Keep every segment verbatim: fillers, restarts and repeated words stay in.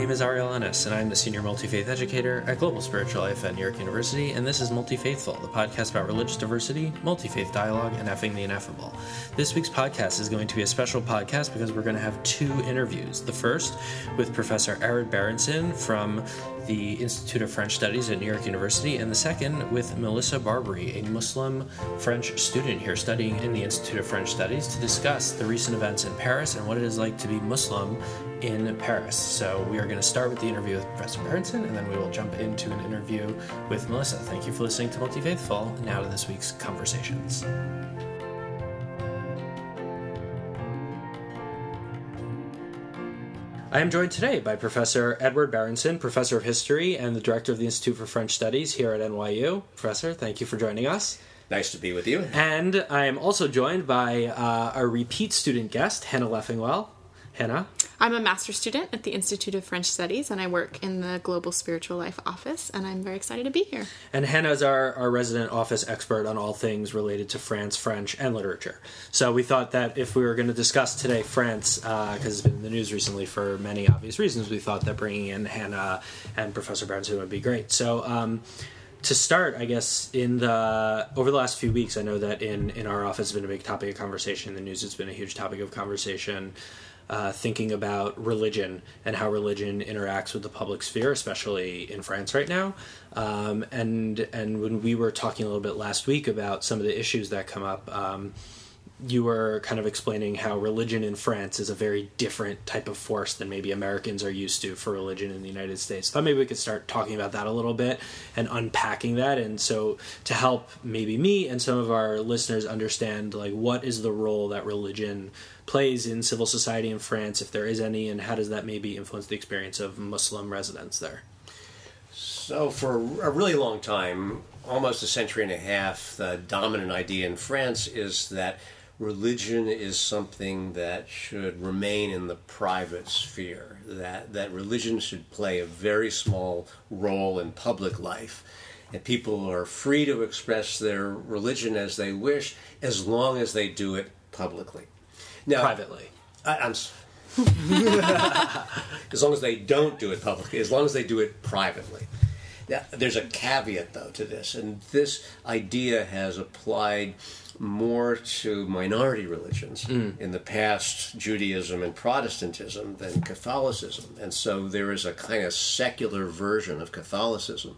name is Ariel Ennis, and I'm the Senior Multi-Faith Educator at Global Spiritual Life at New York University, and this is Multi-Faithful, the podcast about religious diversity, multi-faith dialogue, and effing the ineffable. This week's podcast is going to be a special podcast because we're going to have two interviews. The first with Professor Edward Berenson from the Institute of French Studies at New York University, and the second with Melissa Barbary, a Muslim French student here studying in the Institute of French Studies, to discuss the recent events in Paris and what it is like to be Muslim in Paris. So we are going to start with the interview with Professor Berenson, and then we will jump into an interview with Melissa. Thank you for listening to Multi-Faithful. Now to this week's conversations. I am joined today by Professor Edward Berenson, Professor of History and the Director of the Institute for French Studies here at N Y U. Professor, thank you for joining us. Nice to be with you. And I am also joined by uh, a repeat student guest, Hannah Leffingwell. Hannah? I'm a master's student at the Institute of French Studies, and I work in the Global Spiritual Life office, and I'm very excited to be here. And Hannah is our, our resident office expert on all things related to France, French, and literature. So we thought that if we were going to discuss today France, because uh, it's been in the news recently for many obvious reasons, we thought that bringing in Hannah and Professor Berenson would be great. So um, to start, I guess, in the over the last few weeks, I know that in, in our office it's been a big topic of conversation. In the news, it's been a huge topic of conversation. Uh, thinking about religion and how religion interacts with the public sphere, especially in France right now. Um, and and when we were talking a little bit last week about some of the issues that come up, um, you were kind of explaining how religion in France is a very different type of force than maybe Americans are used to for religion in the United States. I thought maybe we could start talking about that a little bit and unpacking that. And so to help maybe me and some of our listeners understand, like, what is the role that religion plays in civil society in France, if there is any, and how does that maybe influence the experience of Muslim residents there? So for a really long time, almost a century and a half, the dominant idea in France is that religion is something that should remain in the private sphere, that, that religion should play a very small role in public life. And people are free to express their religion as they wish, as long as they do it publicly. Now, privately. I, I'm as long as they don't do it publicly, as long as they do it privately. Now, there's a caveat, though, to this, and this idea has applied more to minority religions mm. in the past, Judaism and Protestantism, than Catholicism. And so there is a kind of secular version of Catholicism,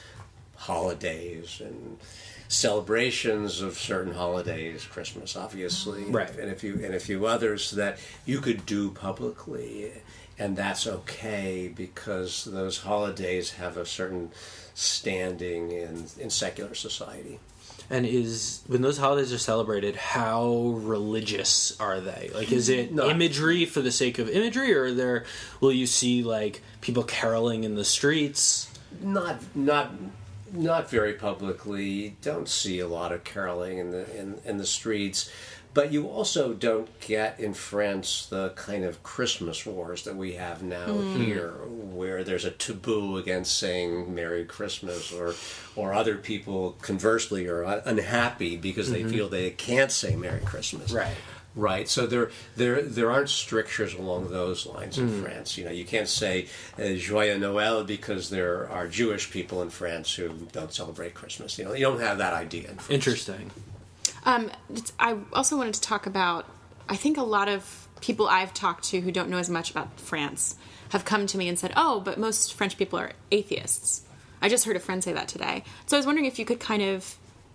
holidays and celebrations of certain holidays, Christmas, obviously, right, and a few and a few others that you could do publicly, and that's okay because those holidays have a certain standing in in secular society. And is when those holidays are celebrated, how religious are they? Like, is it Not, imagery for the sake of imagery, or are there will you see like people caroling in the streets? Not not. Not very publicly. Don't see a lot of caroling in the in, in the streets, but you also don't get in France the kind of Christmas wars that we have now mm. here, where there's a taboo against saying Merry Christmas, or or other people conversely are unhappy because mm-hmm. they feel they can't say Merry Christmas. Right. Right, so there, there, there aren't strictures along those lines in mm. France. You know, you can't say uh, Joyeux Noël because there are Jewish people in France who don't celebrate Christmas. You know, you don't have that idea in France. Interesting. Um, it's, I also wanted to talk about, I think a lot of people I've talked to who don't know as much about France have come to me and said, oh, but most French people are atheists. I just heard a friend say that today. So I was wondering if you could kind of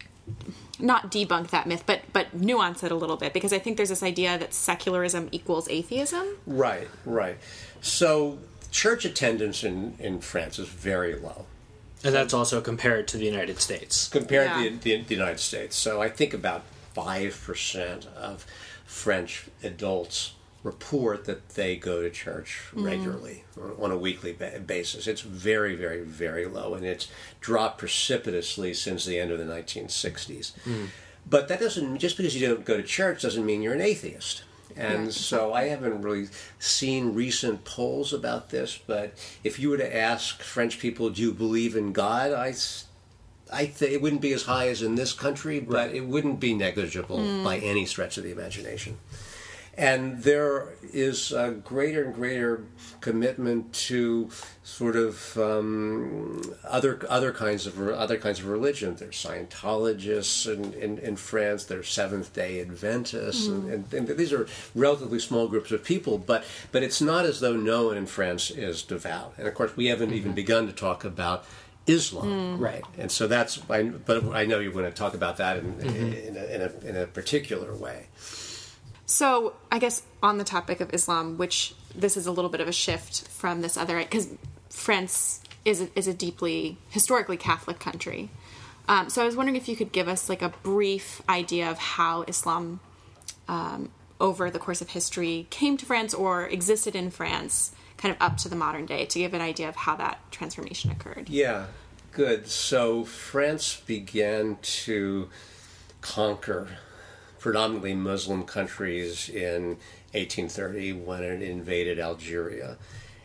not debunk that myth, but but nuance it a little bit, because I think there's this idea that secularism equals atheism. Right, right. So church attendance in, in France is very low. And that's also compared to the United States. Compared yeah. to the, the, the United States. So I think about five percent of French adults report that they go to church regularly mm. or on a weekly ba- basis. It's very, very, very low, and it's dropped precipitously since the end of the nineteen sixties. Mm. But that doesn't, just because you don't go to church doesn't mean you're an atheist. And right. so I haven't really seen recent polls about this, but if you were to ask French people, do you believe in God? I, I th- it wouldn't be as high as in this country, but right. it wouldn't be negligible mm. by any stretch of the imagination. And there is a greater and greater commitment to sort of um, other other kinds of other kinds of religion. There's Scientologists in, in, in France. There's Seventh Day Adventists, mm. and, and, and these are relatively small groups of people. But but it's not as though no one in France is devout. And of course, we haven't mm-hmm. even begun to talk about Islam, mm. right? And so that's. I, but I know you're going to talk about that in mm-hmm. in, a, in, a, in a particular way. So I guess on the topic of Islam, which this is a little bit of a shift from this other, because France is a, is a deeply historically Catholic country. Um, so I was wondering if you could give us like a brief idea of how Islam, um, over the course of history, came to France or existed in France, kind of up to the modern day, to give an idea of how that transformation occurred. Yeah, good. So France began to conquer predominantly Muslim countries in eighteen thirty when it invaded Algeria.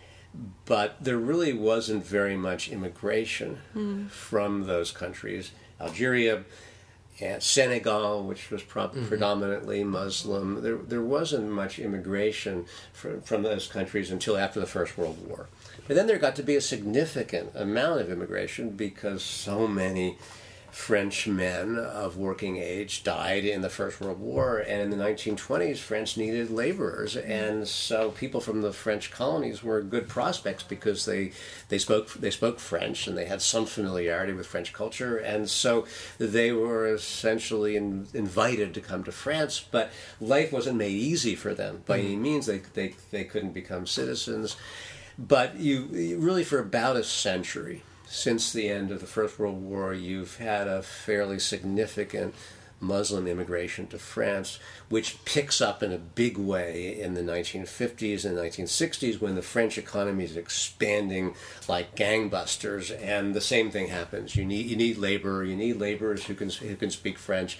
But there really wasn't very much immigration mm. from those countries. Algeria and Senegal, which was pro- mm-hmm. predominantly Muslim, there there wasn't much immigration from, from those countries until after the First World War. But then there got to be a significant amount of immigration because so many French men of working age died in the First World War, and in the nineteen twenties, France needed laborers, and so people from the French colonies were good prospects because they they spoke they spoke French and they had some familiarity with French culture, and so they were essentially in, invited to come to France. But life wasn't made easy for them by mm-hmm. any means. They they they couldn't become citizens, but you really for about a century. Since the end of the First World War, you've had a fairly significant Muslim immigration to France, which picks up in a big way in the nineteen fifties and nineteen sixties when the French economy is expanding like gangbusters, and the same thing happens. You need you need labor, you need laborers who can who can speak French,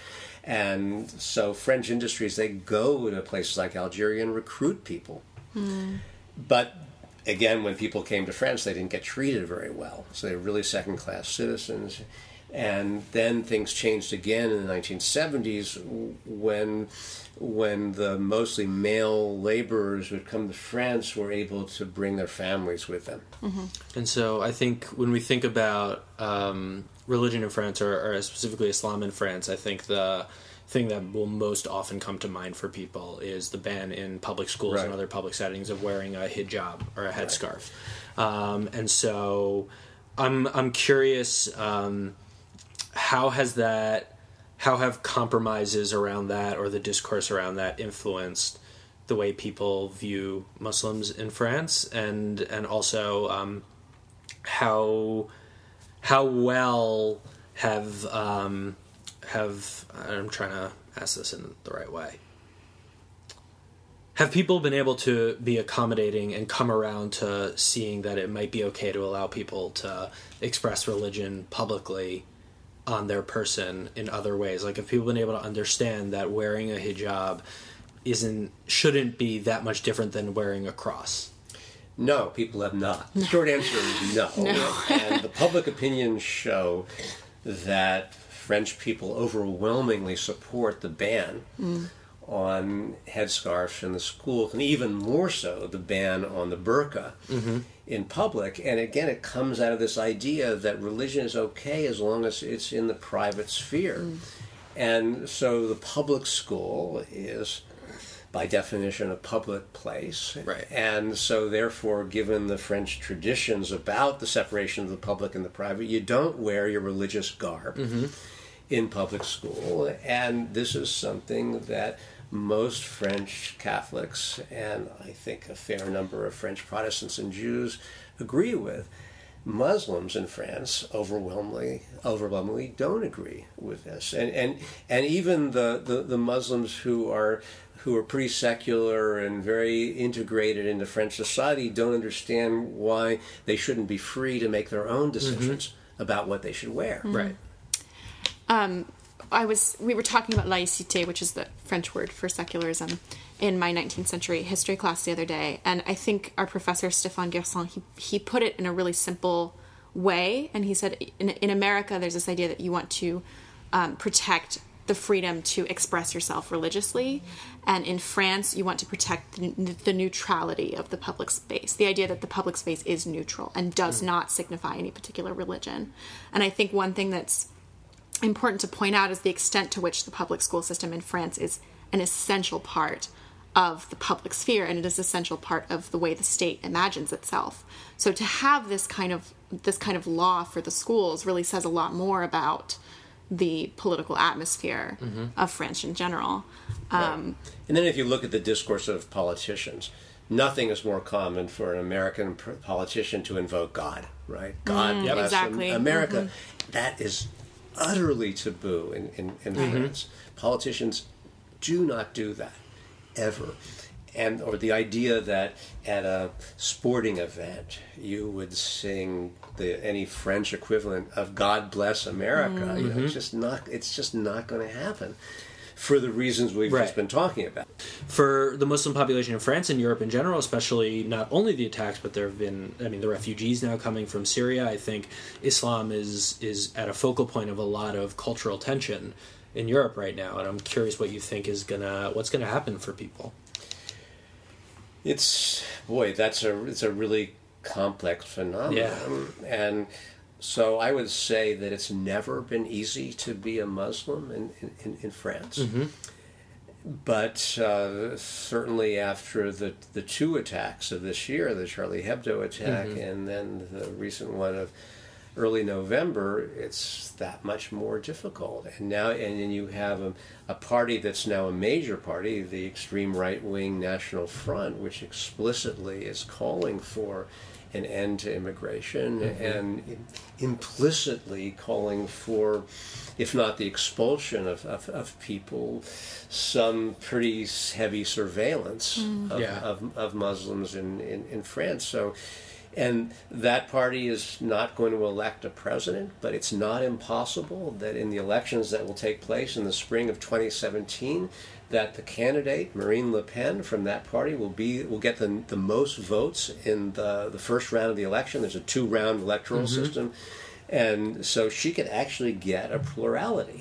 and so French industries, they go to places like Algeria and recruit people. Mm. But again, when people came to France, they didn't get treated very well. So they were really second-class citizens. And then things changed again in the nineteen seventies when when the mostly male laborers who had come to France were able to bring their families with them. Mm-hmm. And so I think when we think about um, religion in France, or, or specifically Islam in France, I think the thing that will most often come to mind for people is the ban in public schools right. and other public settings of wearing a hijab or a headscarf. Right. Um, and so I'm I'm curious, um, how has that, how have compromises around that or the discourse around that influenced the way people view Muslims in France, and and also um, how how well have um, have I'm trying to ask this in the right way. Have people been able to be accommodating and come around to seeing that it might be okay to allow people to express religion publicly on their person in other ways? Like, have people been able to understand that wearing a hijab isn't shouldn't be that much different than wearing a cross? No, people have not. The short answer is no. no. And the public opinion show that French people overwhelmingly support the ban mm. on headscarves in the schools, and even more so the ban on the burqa mm-hmm. in public. And again, it comes out of this idea that religion is okay as long as it's in the private sphere. Mm. And so the public school is, by definition, a public place. Right. And so therefore, given the French traditions about the separation of the public and the private, you don't wear your religious garb mm-hmm. in public school. And this is something that most French Catholics, and I think a fair number of French Protestants and Jews, agree with. Muslims in France overwhelmingly overwhelmingly don't agree with this. And and, and even the, the, the Muslims who are who are pretty secular and very integrated into French society don't understand why they shouldn't be free to make their own decisions mm-hmm. about what they should wear. Mm-hmm. Right. Um I was we were talking about laïcité, which is the French word for secularism, in my nineteenth century history class the other day, and I think our professor Stéphane Gerson, he he put it in a really simple way, and he said in in America there's this idea that you want to um, protect the freedom to express yourself religiously. And in France, you want to protect the, the neutrality of the public space, the idea that the public space is neutral and does not signify any particular religion. And I think one thing that's important to point out is the extent to which the public school system in France is an essential part of the public sphere, and it is an essential part of the way the state imagines itself. So to have this kind of this kind of law for the schools really says a lot more about the political atmosphere mm-hmm. of France in general. Um, right. And then if you look at the discourse of politicians, nothing is more common for an American politician to invoke God, right? God mm, bless exactly. America. Mm-hmm. That is utterly taboo in, in, in mm-hmm. France. Politicians do not do that, ever. And or the idea that at a sporting event you would sing the any French equivalent of "God Bless America," mm-hmm. you know, it's just not. It's just not going to happen for the reasons we've right. just been talking about. For the Muslim population in France and Europe in general, especially not only the attacks, but there have been, I mean, the refugees now coming from Syria. I think Islam is is at a focal point of a lot of cultural tension in Europe right now, and I'm curious what you think is gonna what's gonna happen for people. It's boy, that's a it's a really complex phenomenon, yeah. and so I would say that it's never been easy to be a Muslim in in, in France. Mm-hmm. But uh, certainly after the the two attacks of this year, the Charlie Hebdo attack, mm-hmm. and then the recent one of early November, it's that much more difficult. And now, and then you have a, a party that's now a major party, the extreme right-wing National Front, which explicitly is calling for an end to immigration mm-hmm. and implicitly calling for, if not the expulsion of, of, of people, some pretty heavy surveillance mm. of, yeah. of, of Muslims in, in, in France. So, and that party is not going to elect a president, but it's not impossible that in the elections that will take place in the spring of twenty seventeen, that the candidate, Marine Le Pen, from that party will be will get the, the most votes in the, the first round of the election. There's a two-round electoral mm-hmm. system, and so she could actually get a plurality.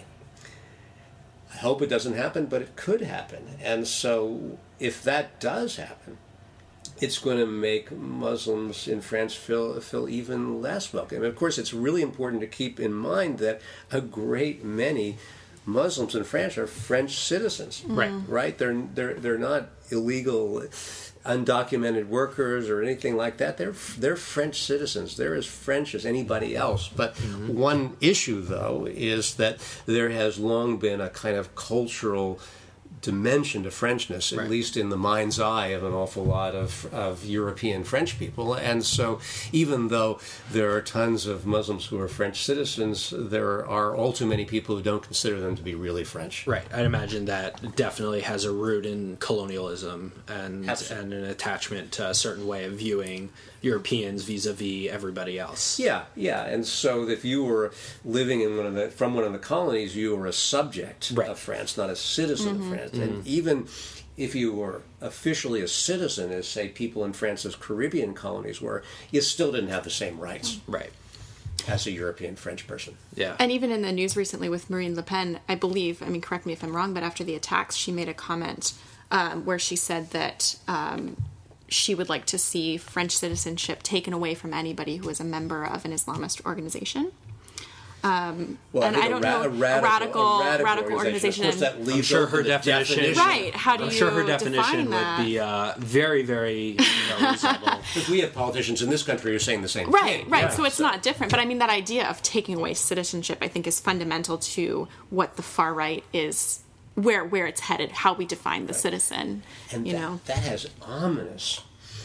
I hope it doesn't happen, but it could happen. And so if that does happen, it's going to make Muslims in France feel feel even less welcome. And of course, it's really important to keep in mind that a great many Muslims in France are French citizens. Right. Right? They're they're they're not illegal, undocumented workers or anything like that. They're they're French citizens. They're as French as anybody else. But mm-hmm. one issue, though, is that there has long been a kind of cultural dimension to Frenchness, at right. least in the mind's eye of an awful lot of, of European French people. And so even though there are tons of Muslims who are French citizens, there are all too many people who don't consider them to be really French. Right. I'd imagine that definitely has a root in colonialism and and an attachment to a certain way of viewing Europeans vis-a-vis everybody else. Yeah, yeah. And so if you were living in one of the from one of the colonies, you were a subject right. of France, not a citizen mm-hmm. of France. Mm-hmm. And even if you were officially a citizen, as say people in France's Caribbean colonies were, you still didn't have the same rights. Right. As a European French person. Yeah. And even in the news recently with Marine Le Pen, I believe, I mean, correct me if I'm wrong, but after the attacks, she made a comment um, where she said that um, she would like to see French citizenship taken away from anybody who is a member of an Islamist organization. Um, well, and I, I don't ra- know a radical, a radical, a radical, radical organization. organization. Of course, that I'm sure her definition, definition, right? How do I'm you sure her definition define that? would be uh, very, very you know, reasonable. Because we have politicians in this country who are saying the same right, thing. Right, right. Yeah, so it's so. not different. But I mean, that idea of taking away citizenship, I think, is fundamental to what the far right is, where where it's headed, how we define the right. citizen. And you that, know, that has ominous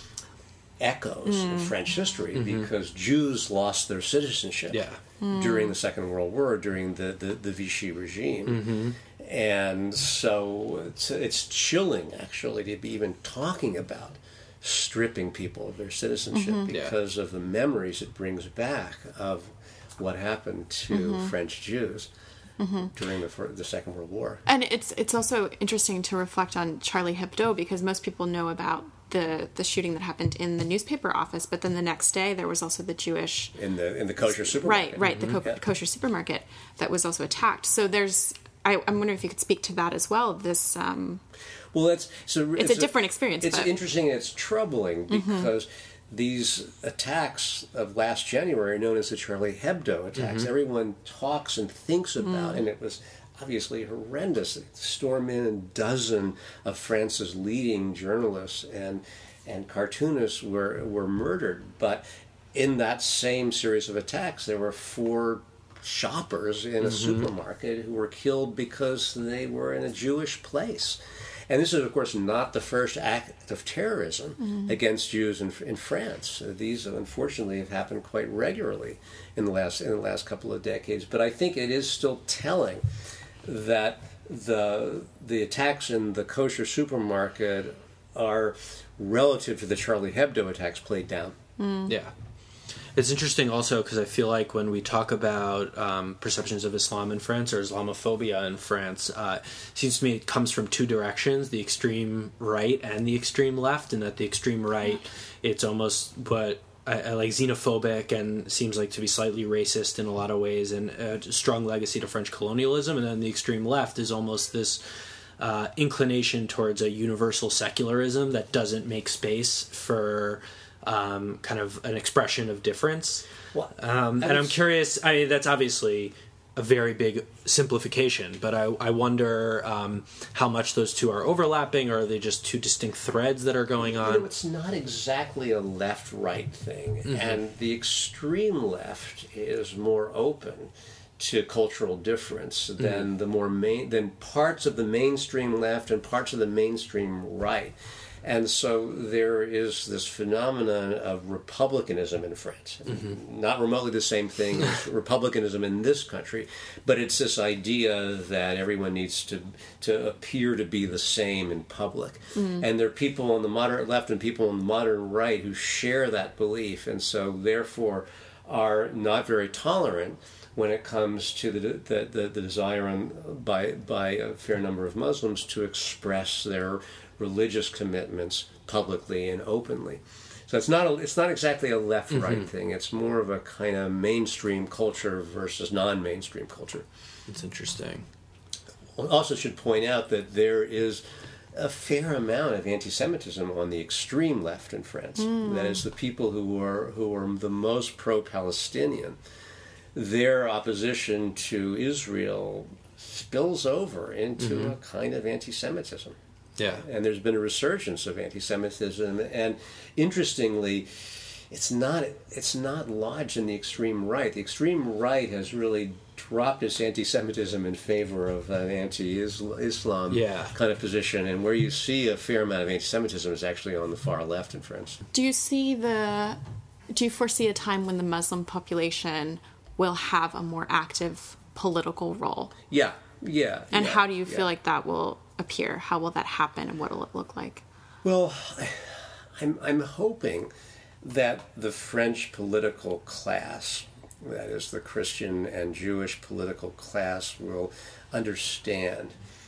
echoes mm. in French history mm-hmm. because Jews lost their citizenship yeah. mm. during the Second World War, during the, the, the Vichy regime. Mm-hmm. And so it's, it's chilling, actually, to be even talking about stripping people of their citizenship mm-hmm. because yeah. of the memories it brings back of what happened to mm-hmm. French Jews. Mm-hmm. during the, the Second World War. And it's it's also interesting to reflect on Charlie Hebdo because most people know about the the shooting that happened in the newspaper office, but then the next day there was also the Jewish in the in the kosher supermarket. Right, right, mm-hmm. the co- yeah. kosher supermarket that was also attacked. So there's I, I'm wondering if you could speak to that as well. This um, well, that's so it's, it's a different experience. It's but. interesting and it's troubling because mm-hmm. these attacks of last January, known as the Charlie Hebdo attacks, mm-hmm. everyone talks and thinks about, mm. and it was obviously horrendous. They storm in a dozen of France's leading journalists and and cartoonists were were murdered. But in that same series of attacks, there were four shoppers in a mm-hmm. supermarket who were killed because they were in a Jewish place. And this is, of course, not the first act of terrorism mm-hmm. against Jews in, in France. These, unfortunately, have happened quite regularly in the last in the last couple of decades. But I think it is still telling that the the attacks in the kosher supermarket are relative to the Charlie Hebdo attacks played down. Mm. Yeah. It's interesting also because I feel like when we talk about um, perceptions of Islam in France or Islamophobia in France, uh, it seems to me it comes from two directions, the extreme right and the extreme left, and that the extreme right, it's almost what I, I like xenophobic and seems like to be slightly racist in a lot of ways and a strong legacy to French colonialism, and then the extreme left is almost this uh, inclination towards a universal secularism that doesn't make space for Um, kind of an expression of difference. Well, um, and I'm curious, I mean, that's obviously a very big simplification, but I, I wonder um, how much those two are overlapping, or are they just two distinct threads that are going on? You know, it's not exactly a left-right thing, mm-hmm. and the extreme left is more open to cultural difference than mm-hmm. the more main, than parts of the mainstream left and parts of the mainstream right. And so there is this phenomenon of republicanism in France. Mm-hmm. Not remotely the same thing as republicanism in this country, but it's this idea that everyone needs to to appear to be the same in public. Mm-hmm. And there are people on the moderate left and people on the moderate right who share that belief, and so therefore are not very tolerant when it comes to the the, the, the desire on, by by a fair number of Muslims to express their religious commitments publicly and openly. So it's not a, it's not exactly a left-right mm-hmm. thing. It's more of a kind of mainstream culture versus non-mainstream culture. It's interesting. I also should point out that there is a fair amount of anti-Semitism on the extreme left in France. Mm. That is, the people who are who are the most pro-Palestinian. Their opposition to Israel spills over into mm-hmm. a kind of anti-Semitism. Yeah. And there's been a resurgence of anti-Semitism, and interestingly, it's not it's not lodged in the extreme right. The extreme right has really dropped its anti-Semitism in favor of an anti-Islam yeah. kind of position, and where you see a fair amount of anti-Semitism is actually on the far left in France. Do you see the? Do you foresee a time when the Muslim population will have a more active political role? Yeah, yeah. And yeah, how do you feel yeah. like that will appear? How will that happen, and what will it look like? Well, I'm I'm hoping that the French political class, that is the Christian and Jewish political class, will understand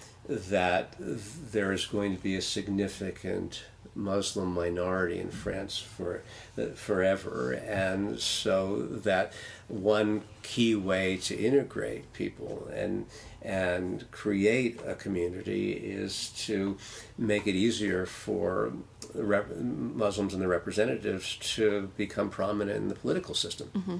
that there is going to be a significant Muslim minority in France for forever, and so that one key way to integrate people and and create a community is to make it easier for rep- Muslims and their representatives to become prominent in the political system. Mm-hmm.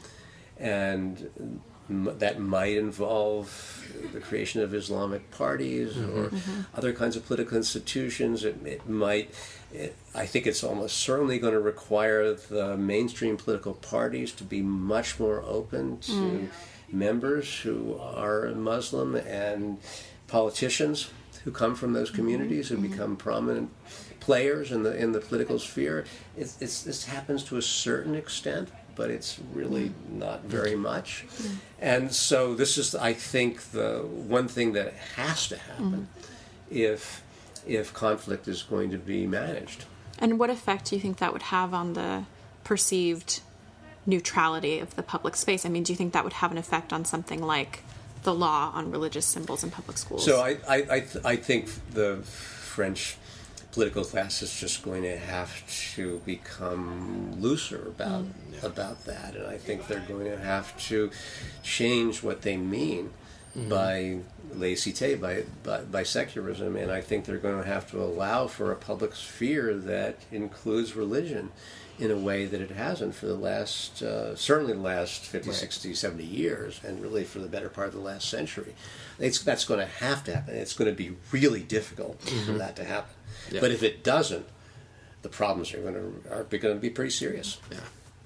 And m- that might involve the creation of Islamic parties mm-hmm. or mm-hmm. other kinds of political institutions. It, it might, it, I think it's almost certainly going to require the mainstream political parties to be much more open to mm. members who are Muslim and politicians who come from those communities mm-hmm. who become prominent players in the in the political sphere. It's, it's, this happens to a certain extent, but it's really not very much. Mm. And so this is, I think, the one thing that has to happen mm. if if conflict is going to be managed. And what effect do you think that would have on the perceived neutrality of the public space? I mean, do you think that would have an effect on something like the law on religious symbols in public schools? So I I, I, th- I think the French political class is just going to have to become looser about mm. about that, and I think they're going to have to change what they mean mm-hmm. by laïcité, by, by by secularism, and I think they're going to have to allow for a public sphere that includes religion in a way that it hasn't for the last, uh, certainly the last fifty, right. sixty, seventy years, and really for the better part of the last century. It's, that's going to have to happen. It's going to be really difficult mm-hmm. for that to happen. Yeah. But if it doesn't, the problems are going to are going to be pretty serious. Yeah.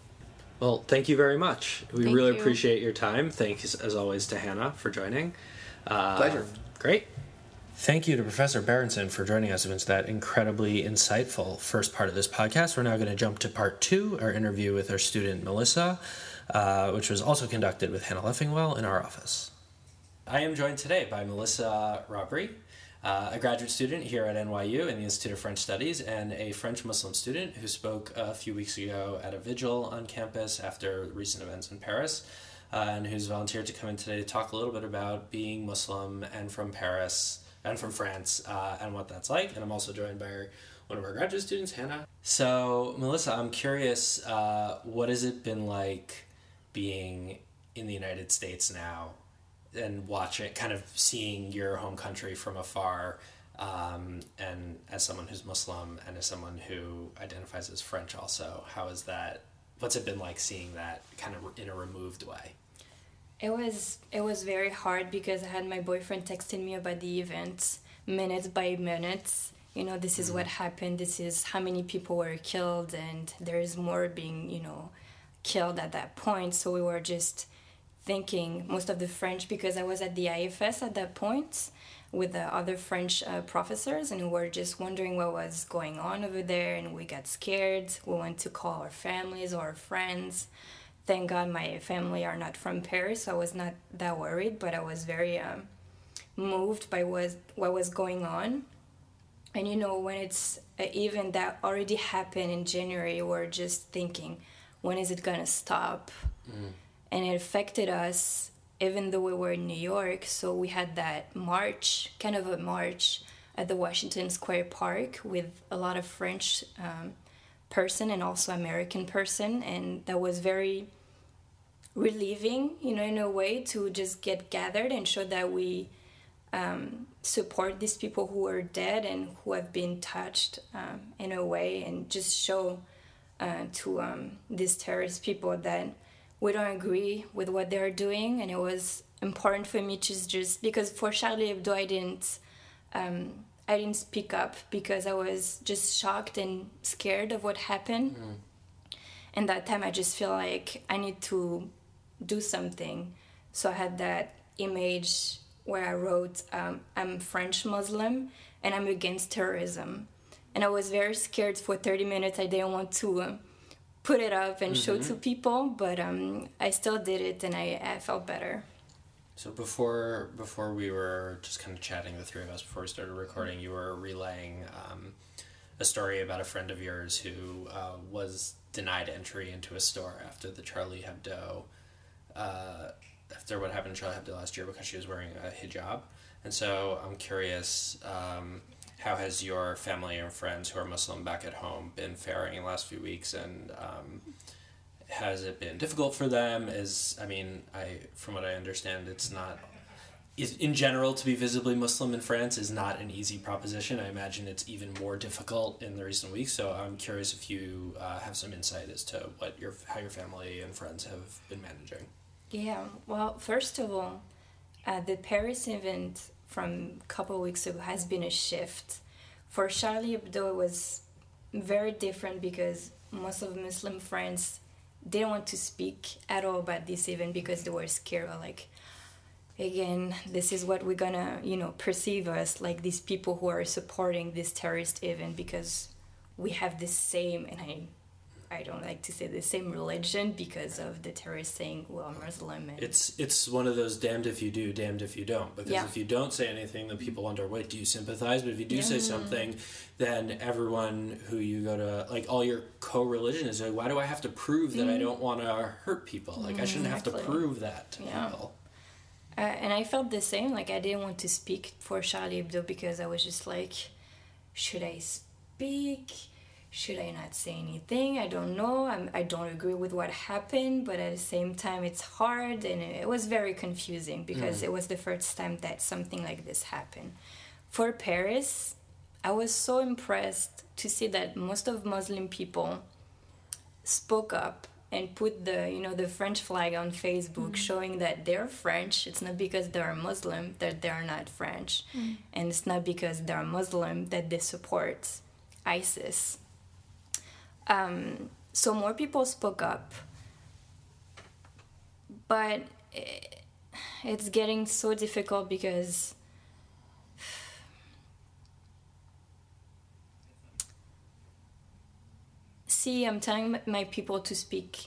Well, thank you very much. We thank really you. appreciate your time. Thanks, as always, to Hannah for joining. Uh, Pleasure. Great. Thank you to Professor Berenson for joining us into that incredibly insightful first part of this podcast. We're now going to jump to part two, our interview with our student Melissa, uh, which was also conducted with Hannah Leffingwell in our office. I am joined today by Melissa Robry, uh, a graduate student here at N Y U in the Institute of French Studies, and a French Muslim student who spoke a few weeks ago at a vigil on campus after recent events in Paris, uh, and who's volunteered to come in today to talk a little bit about being Muslim and from Paris and from France, uh, and what that's like. And I'm also joined by our, one of our graduate students, Hannah. So, Melissa, I'm curious, uh, what has it been like being in the United States now and watching, kind of seeing your home country from afar, um, and as someone who's Muslim and as someone who identifies as French also? How is that, what's it been like seeing that kind of in a removed way? It was it was very hard because I had my boyfriend texting me about the events minute by minute. You know, this is mm-hmm. what happened, this is how many people were killed, and there is more being, you know, killed at that point. So we were just thinking, most of the French, because I was at the I F S at that point with the other French uh, professors, and we were just wondering what was going on over there, and we got scared. We went to call our families or our friends. Thank God my family are not from Paris, so I was not that worried, but I was very um, moved by what, what was going on. And you know, when it's an event that already happened in January, we're just thinking, when is it going to stop? Mm. And it affected us, even though we were in New York, so we had that march, kind of a march at the Washington Square Park with a lot of French um, person and also American person, and that was very relieving, you know, in a way, to just get gathered and show that we um, support these people who are dead and who have been touched um, in a way, and just show uh, to um, these terrorist people that we don't agree with what they're doing. And it was important for me to just, because for Charlie Hebdo I didn't um, I didn't speak up because I was just shocked and scared of what happened. Mm. And that time I just feel like I need to do something. So I had that image where I wrote, um, I'm French Muslim and I'm against terrorism. And I was very scared for thirty minutes. I didn't want to uh, put it up and mm-hmm. show to people, but um, I still did it, and I, I felt better. So before before we were just kind of chatting, the three of us, before we started recording, you were relaying um, a story about a friend of yours who uh, was denied entry into a store after the Charlie Hebdo, uh, after what happened to Charlie Hebdo last year because she was wearing a hijab. And so I'm curious, um, how has your family and friends who are Muslim back at home been faring in the last few weeks, and um, has it been difficult for them? Is, I mean, I from what I understand, it's not, is, in general, to be visibly Muslim in France is not an easy proposition. I imagine it's even more difficult in the recent weeks. So I'm curious if you uh, have some insight as to what your how your family and friends have been managing. Yeah, well, first of all, uh, the Paris event from a couple of weeks ago has been a shift. For Charlie Hebdo, it was very different because most of Muslim friends didn't want to speak at all about this event because they were scared. Like, again, this is what we're gonna, you know, perceive us, like these people who are supporting this terrorist event because we have the same, and I I don't like to say the same religion because of the terrorists saying, well, I'm Muslim. And it's it's one of those damned if you do, damned if you don't. Because yeah. if you don't say anything, then people wonder, wait, do you sympathize? But if you do yeah. say something, then everyone who you go to, like all your co-religion is like, why do I have to prove that mm. I don't want to hurt people? Like mm, I shouldn't exactly. have to prove that to yeah. people. Uh, and I felt the same. Like I didn't want to speak for Charlie Hebdo because I was just like, should I speak? should I not say anything? I don't know. I'm, I don't agree with what happened, but at the same time, it's hard, and it was very confusing because mm. it was the first time that something like this happened. For Paris, I was so impressed to see that most of Muslim people spoke up and put the, you know, the French flag on Facebook, mm. showing that they're French. It's not because they're Muslim that they're not French, mm. and it's not because they're Muslim that they support ISIS. Um, so more people spoke up, but it, it's getting so difficult because see, I'm telling my people to speak,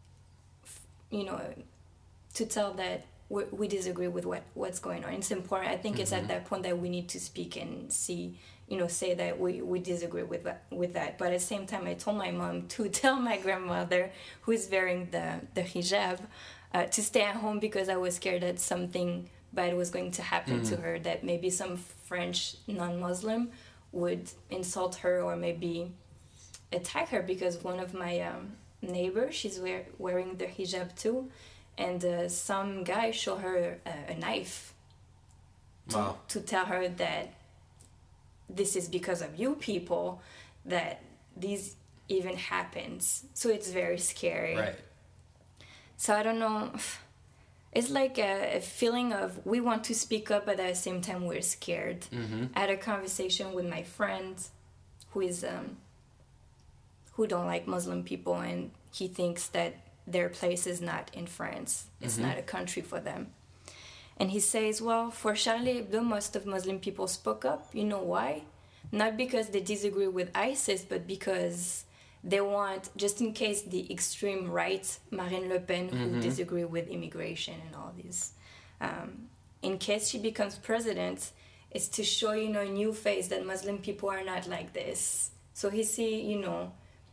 you know, to tell that we, we disagree with what, what's going on. It's important. I think mm-hmm. it's at that point that we need to speak and see, you know, say that we, we disagree with that, with that. But at the same time, I told my mom to tell my grandmother, who is wearing the, the hijab, uh, to stay at home because I was scared that something bad was going to happen mm-hmm. to her, that maybe some French non-Muslim would insult her or maybe attack her, because one of my um, neighbors, she's wear, wearing the hijab too, and uh, some guy showed her a, a knife to, wow. to tell her that this is because of you people that this even happens. So it's very scary. Right. So I don't know. It's like a, a feeling of we want to speak up, but at the same time we're scared. Mm-hmm. I had a conversation with my friend who is um, who don't like Muslim people, and he thinks that their place is not in France. It's mm-hmm. not a country for them. And he says, well, for Charlie Hebdo, most of Muslim people spoke up. You know why? Not because they disagree with ISIS, but because they want, just in case the extreme right, Marine Le Pen, who mm-hmm. disagree with immigration and all this, um, in case she becomes president, it's to show, you know, a new face that Muslim people are not like this. So he see, you know,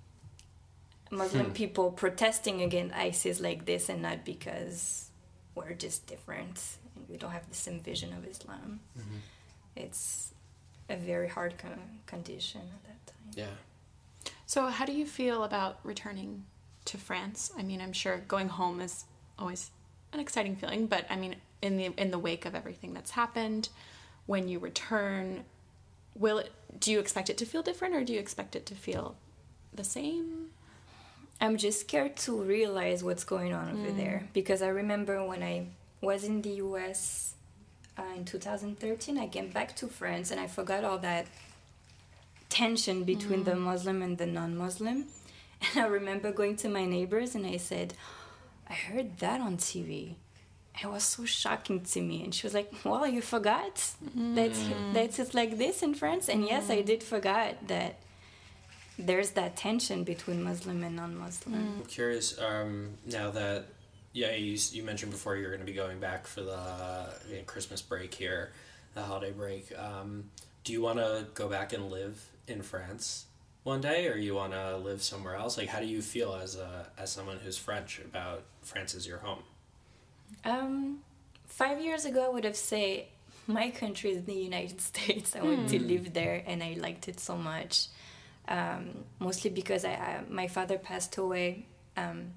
Muslim hmm. people protesting against ISIS like this, and not because we're just different and we don't have the same vision of Islam. Mm-hmm. It's a very hard con- condition at that time. Yeah. So how do you feel about returning to France? I mean, I'm sure going home is always an exciting feeling, but I mean, in the in the wake of everything that's happened, when you return, will it, do you expect it to feel different, or do you expect it to feel the same? I'm just scared to realize what's going on over mm. there, because I remember when I was in the U S uh, in two thousand thirteen, I came back to France and I forgot all that tension between mm. the Muslim and the non-Muslim. And I remember going to my neighbors and I said, I heard that on T V. It was so shocking to me. And she was like, well, you forgot mm. that, that it's like this in France? And yes, I did forget that there's that tension between Muslim and non-Muslim. Mm. I'm curious, um, now that, yeah, you, you mentioned before you're going to be going back for the uh, Christmas break here, the holiday break. Um, do you want to go back and live in France one day, or you want to live somewhere else? Like, how do you feel as a as someone who's French about France as your home? Um, five years ago, I would have said my country is the United States. I wanted mm. to live there, and I liked it so much. Um, mostly because I, I my father passed away um,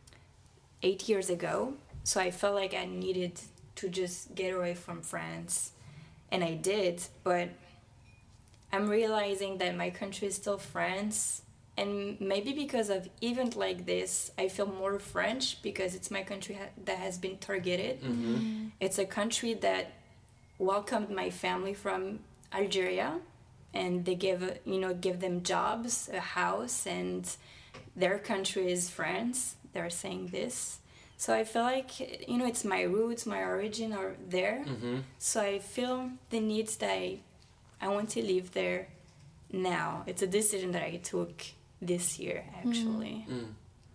eight years ago, so I felt like I needed to just get away from France, and I did. But I'm realizing that my country is still France, and maybe because of event like this, I feel more French because it's my country ha- that has been targeted. Mm-hmm. Mm-hmm. It's a country that welcomed my family from Algeria. And they give, you know, give them jobs, a house, and their country is France. They're saying this. So I feel like, you know, it's my roots, my origin are there. Mm-hmm. So I feel the needs that I, I want to live there now. It's a decision that I took this year, actually. Mm.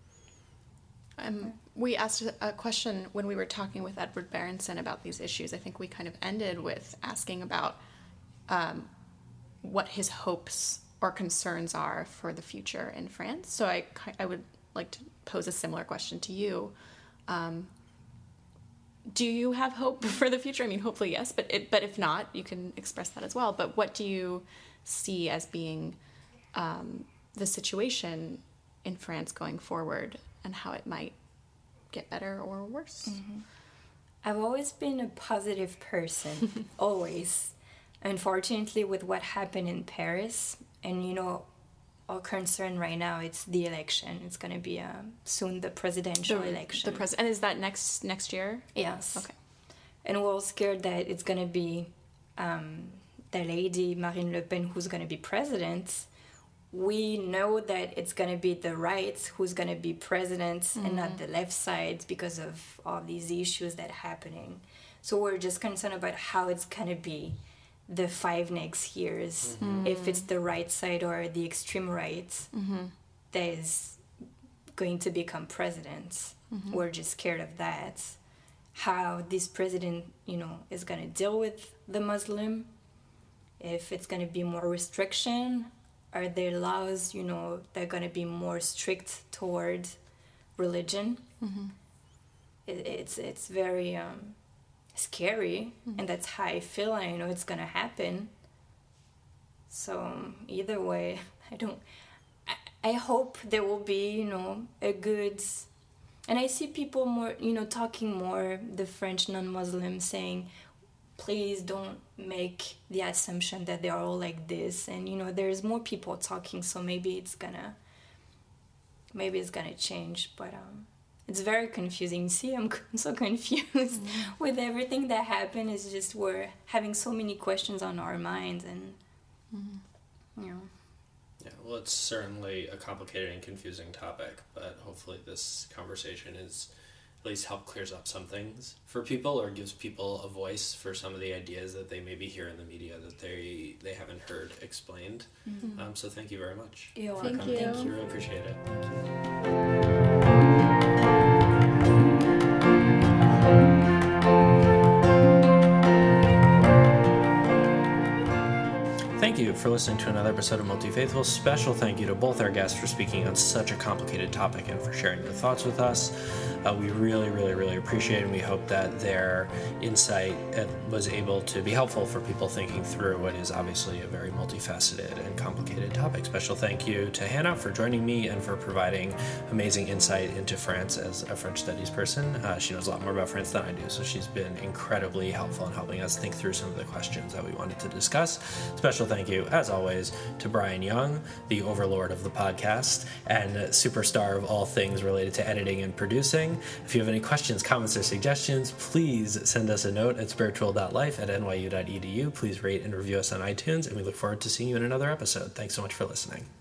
Um, we asked a question when we were talking with Edward Berenson about these issues. I think we kind of ended with asking about um, what his hopes or concerns are for the future in France. So I, I would like to pose a similar question to you. Um, do you have hope for the future? I mean, hopefully yes, but it, but if not, you can express that as well. But what do you see as being um, the situation in France going forward and how it might get better or worse. Mm-hmm. I've always been a positive person, always. Unfortunately, with what happened in Paris, and you know, our concern right now, it's the election. It's going to be uh, soon the presidential the, election. The pres- and is that next next year? Yes. Okay. And we're scared that it's going to be um, the lady Marine Le Pen who's going to be president. We know that it's going to be the right who's going to be president mm-hmm. and not the left side because of all these issues that are happening. So we're just concerned about how it's going to be the five next years, mm-hmm. if it's the right side or the extreme right mm-hmm. that is going to become president. Mm-hmm. We're just scared of that. How this president, you know, is going to deal with the Muslim, if it's going to be more restriction. Are there laws, you know, that are going to be more strict toward religion? Mm-hmm. It, it's it's very um, scary, mm-hmm. and that's how I feel. I know it's going to happen. So um, either way, I don't. I, I hope there will be, you know, a good. And I see people more, you know, talking more, the French non-Muslims saying, please don't make the assumption that they're all like this. And, you know, there's more people talking, so maybe it's gonna, maybe it's gonna change. But um, it's very confusing. See, I'm so confused mm-hmm. with everything that happened. It's just we're having so many questions on our minds, and, mm-hmm. you know. Yeah, well, it's certainly a complicated and confusing topic, but hopefully this conversation is at least help clears up some things for people, or gives people a voice for some of the ideas that they maybe hear in the media that they they haven't heard explained. Mm-hmm. Um, so thank you very much. You're welcome. Thank you. Thank you. Really appreciate it. Thank you. Thank you for listening to another episode of Multi-Faithful. Special thank you to both our guests for speaking on such a complicated topic and for sharing their thoughts with us. Uh, we really, really, really appreciate it, and we hope that their insight was able to be helpful for people thinking through what is obviously a very multifaceted and complicated topic. Special thank you to Hannah for joining me and for providing amazing insight into France as a French studies person. Uh, she knows a lot more about France than I do, so she's been incredibly helpful in helping us think through some of the questions that we wanted to discuss. Special thank you, as always, to Brian Young, the overlord of the podcast and superstar of all things related to editing and producing. If you have any questions, comments, or suggestions, please send us a note at spiritual dot life at n y u dot e d u. Please rate and review us on iTunes, and we look forward to seeing you in another episode. Thanks so much for listening.